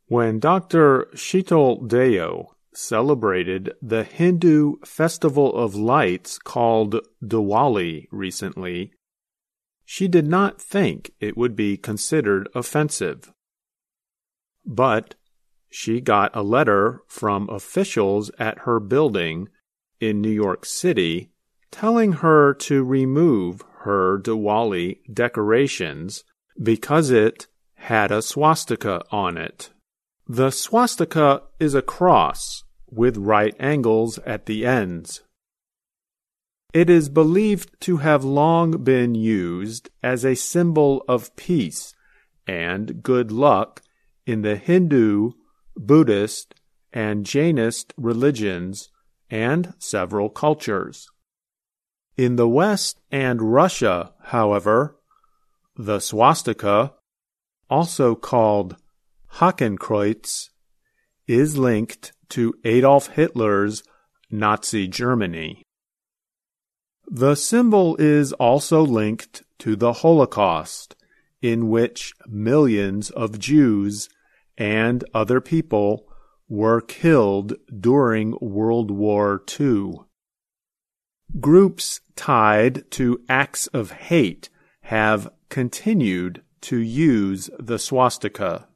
When Dr. Sheetal Deo celebrated the Hindu festival of lights called Diwali recently, she did not think it would be considered offensive. But she got a letter from officials at her building in New York City telling her to remove her Diwali decorations because it had a swastika on it. The swastika is a cross with right angles at the ends. It is believed to have long been used as a symbol of peace and good luck in the Hindu, Buddhist, and Jainist religions and several cultures. In the West and Russia, however, the swastika, also called Hakenkreuz, is linked to Adolf Hitler's Nazi Germany. The symbol is also linked to the Holocaust, in which millions of Jews and other people were killed during World War II. Groups tied to acts of hate have continued to use the swastika.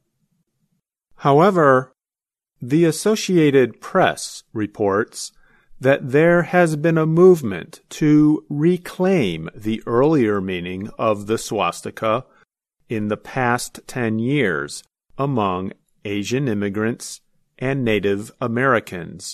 However, the Associated Press reports that there has been a movement to reclaim the earlier meaning of the swastika in the past 10 years among Asian immigrants and Native Americans.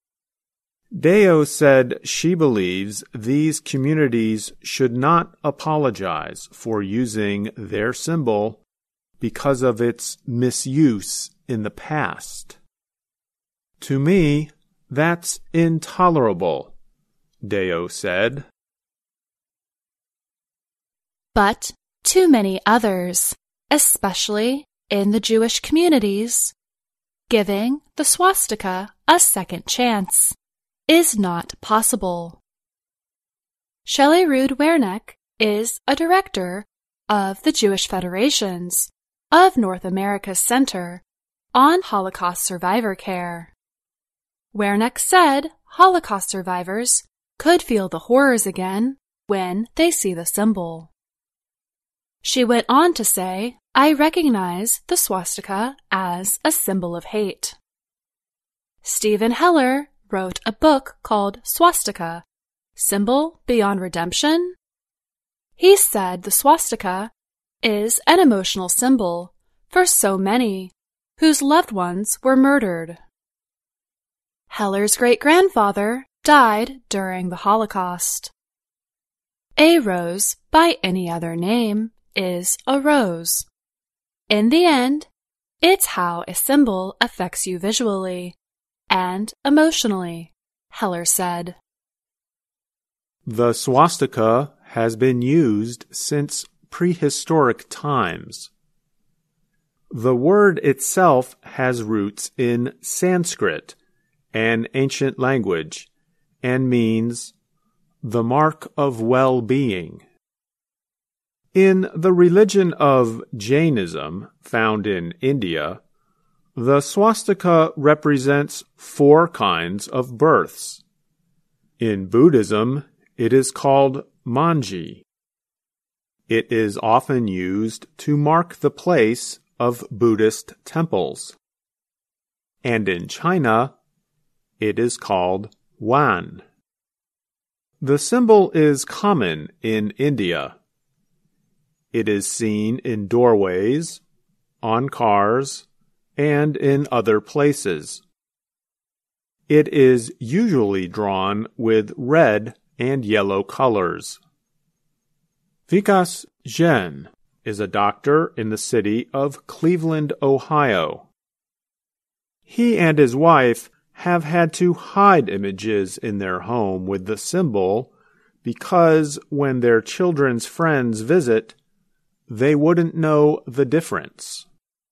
Deo said she believes these communities should not apologize for using their symbol because of its misuse in the past. To me, that's intolerable, Deo said. But to many others, especially in the Jewish communities, giving the swastika a second chance is not possible. Shelley Rood Wernick is a director of the Jewish Federations of North America's Center on Holocaust Survivor Care. Wernick said Holocaust survivors could feel the horrors again when they see the symbol. She went on to say, "I recognize the swastika as a symbol of hate." Stephen Heller wrote a book called Swastika, Symbol Beyond Redemption. He said the swastika is an emotional symbol for so many whose loved ones were murdered. Heller's great-grandfather died during the Holocaust. A rose by any other name is a rose. In the end, it's how a symbol affects you visually and emotionally, Heller said. The swastika has been used since prehistoric times. The word itself has roots in Sanskrit, an ancient language, and means the mark of well-being. In the religion of Jainism, found in India, the swastika represents 4 kinds of births. In Buddhism, it is called manji. It is often used to mark the place of Buddhist temples. And in China, it is called wan. The symbol is common in India. It is seen in doorways, on cars, and in other places. It is usually drawn with red and yellow colors. Vikas Jain is a doctor in the city of Cleveland, Ohio. He and his wife have had to hide images in their home with the symbol because when their children's friends visit, they wouldn't know the difference.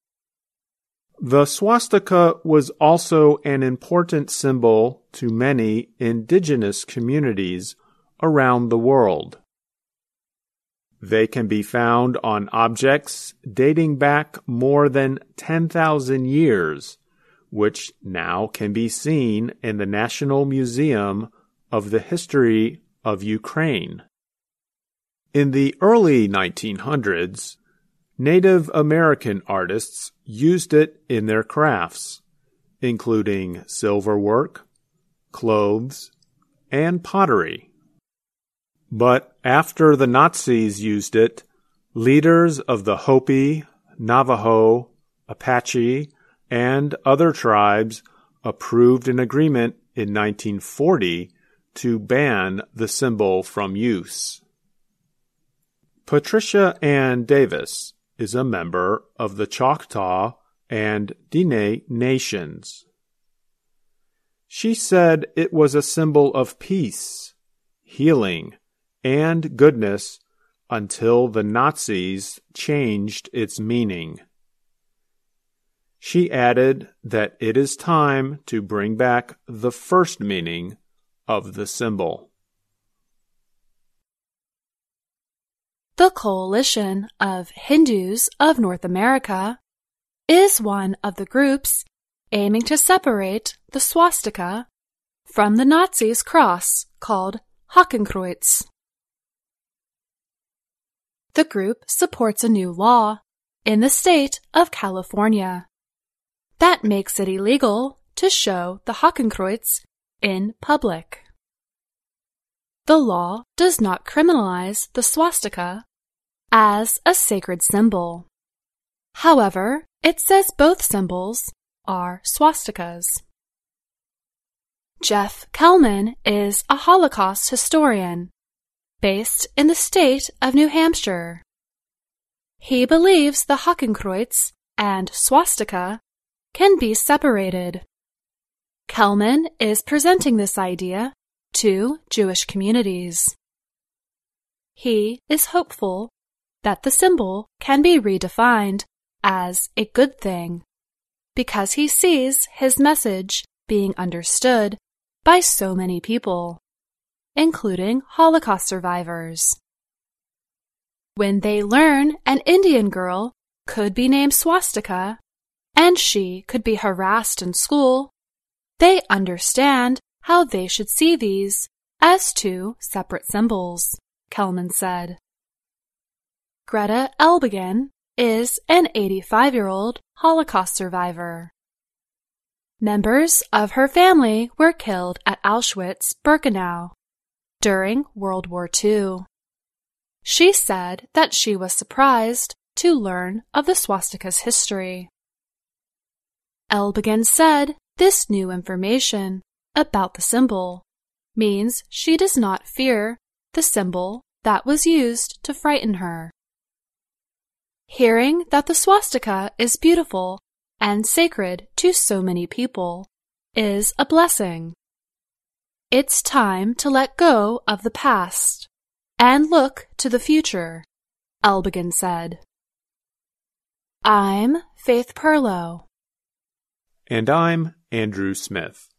The swastika was also an important symbol to many indigenous communities around the world. They can be found on objects dating back more than 10,000 years, which now can be seen in the National Museum of the History of Ukraine. In the early 1900s, Native American artists used it in their crafts, including silverwork, clothes, and pottery. But after the Nazis used it, leaders of the Hopi, Navajo, Apache, and other tribes approved an agreement in 1940 to ban the symbol from use. Patricia Ann Davis is a member of the Choctaw and Diné nations. She said it was a symbol of peace, healing, and goodness until the Nazis changed its meaning. She added that it is time to bring back the first meaning of the symbol. The Coalition of Hindus of North America is one of the groups aiming to separate the swastika from the Nazis' cross called Hakenkreuz. The group supports a new law in the state of California that makes it illegal to show the Hakenkreuz in public. The law does not criminalize the swastika as a sacred symbol. However, it says both symbols are swastikas. Jeff Kelman is a Holocaust historian based in the state of New Hampshire. He believes the Hakenkreuz and swastika can be separated. Kelman is presenting this idea to Jewish communities. He is hopeful that the symbol can be redefined as a good thing because he sees his message being understood by so many people, including Holocaust survivors. When they learn an Indian girl could be named Swastika and she could be harassed in school, they understand how they should see these as two separate symbols, Kelman said. Greta Elbegen is an 85-year-old Holocaust survivor. Members of her family were killed at Auschwitz-Birkenau during World War II. She said that she was surprised to learn of the swastika's history. Elbegen said this new information about the symbol means she does not fear the symbol that was used to frighten her. Hearing that the swastika is beautiful and sacred to so many people is a blessing. It's time to let go of the past and look to the future, Elbegen said. I'm Faith Perlow. And I'm Andrew Smith.